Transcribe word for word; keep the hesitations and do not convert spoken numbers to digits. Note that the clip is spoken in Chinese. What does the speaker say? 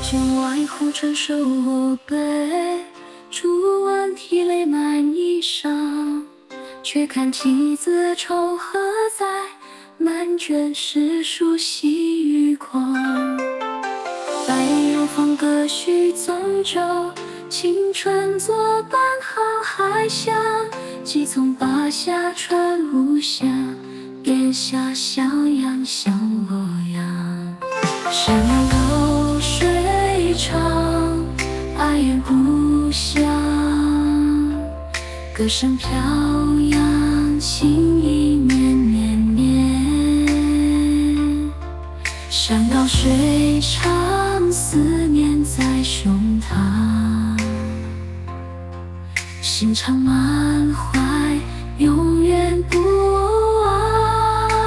君外护春守我辈，朱温涕泪满衣裳。却看棋子愁何在，满卷诗书细雨狂。白入风歌续纵舟，青春作伴航海响。即从巴峡穿巫峡，别下襄阳向洛阳。山高水长，哀怨故乡。歌声飘扬，情意绵绵绵。山高水长，思念在胸膛。心常满怀